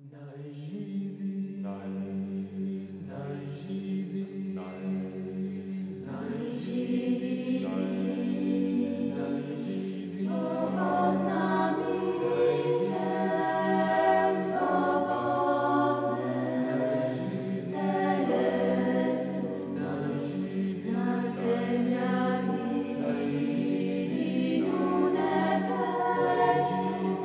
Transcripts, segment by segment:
Najživý, najživý, najživý, najživý, slobodná myseľ, slobodné telesu, na zemiach i vinu nebesu.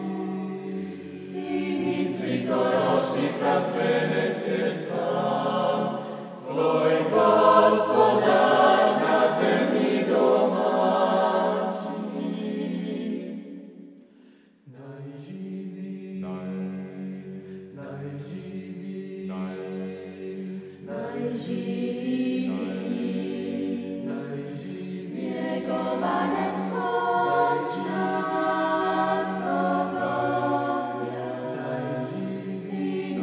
Si myslí korošný fras Venecie sám, svoj Gospodár na zemi domáči. Najživý, najživý, najživý, najživý, viekovane skončná zvogovia. Si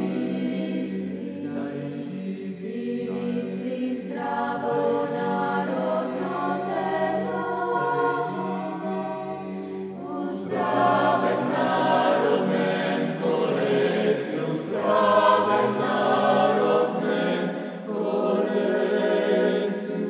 myslí zdravo národno telovo, uzdraven národnem kolesu, uzdraven národnem kolesu.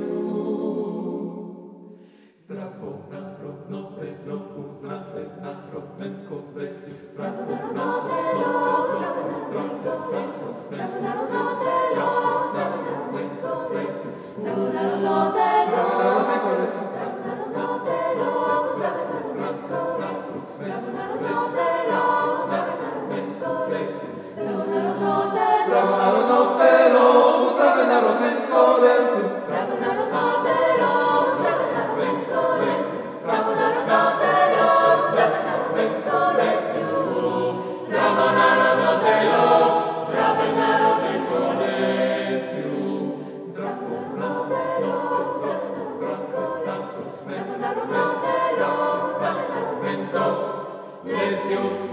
Zdravo národno telo, uzdraven národnem kolesu, zdravo národno telo, uzdraven národnem kolesu, zdravo národno telo, uzdraven národnem kolesu, zdravo národno telo, zdravo národno telo, uzdraven národnem kolesu, zdravo národno telo, uzdraven národnem kolesu, zdravo národno telo, uzdraven národnem kolesu, zdravo národno telo, uzdraven národnem kolesu, zdravo národno telo, uzdraven národnem kolesu, zdravo národno telo, uzdraven národnem kolesu, zdravo národno telo, uzdraven národnem kolesu, zdravo národno telo, uzdraven národnem kolesu.